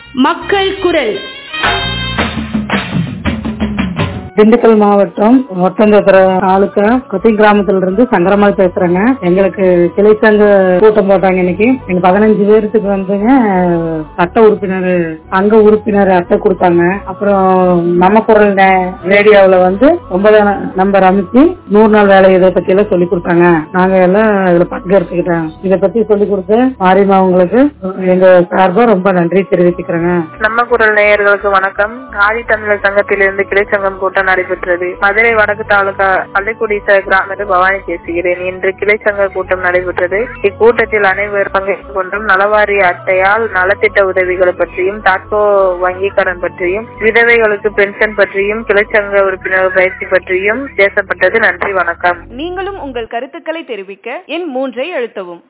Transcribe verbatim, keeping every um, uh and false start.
மக்கள் குரல். திண்டுக்கல் மாவட்டம் ஒட்டந்தத்திர தாலுக்கா கொத்தி கிராமத்துல இருந்து சங்கரமால் பேசுறேங்க. எங்களுக்கு கிளை சங்க கூட்டம் போட்டாங்க இன்னைக்கு. எங்க பதினஞ்சு பேருக்கு வந்துங்க சட்ட உறுப்பினர் அங்க உறுப்பினர் அட்டை கொடுத்தாங்க. அப்புறம் நம்ம குரல் ரேடியோவில் வந்து ஒன்பதாம் நம்பர் அமைச்சு நூறு நாள் வேலை இதை பத்தி எல்லாம் சொல்லி கொடுத்தாங்க. நாங்க எல்லாம் இதுல பங்கெடுத்துக்கிட்டோம். இதை பத்தி சொல்லி கொடுத்த மாரியம்மா அவங்களுக்கு எங்க சார்பா ரொம்ப நன்றி தெரிவிச்சுக்கிறேங்க. நம்ம குரல் நேயர்களுக்கு வணக்கம். ஆதி தமிழர் சங்கத்திலிருந்து கிளை சங்கம் கூட்டம் நடைபெற்றது. மதுரை வடக்கு தாலுகா பள்ளிக்குடி கிராமத்தில் பவானி பேசுகிறேன். இன்று கிளை சங்க கூட்டம் நடைபெற்றது. இக்கூட்டத்தில் அனைவர் பங்கேற்றுக் கொண்டும் நலவாரிய அட்டையால் நலத்திட்ட உதவிகள் பற்றியும், டாட்கோ வங்கி கடன் பற்றியும், விதவைகளுக்கு பென்ஷன் பற்றியும், கிளை சங்க உறுப்பினர் பயிற்சி பற்றியும் பேசப்பட்டது. நன்றி, வணக்கம். நீங்களும் உங்கள் கருத்துக்களை தெரிவிக்க எண் மூன்றை அழுத்தவும்.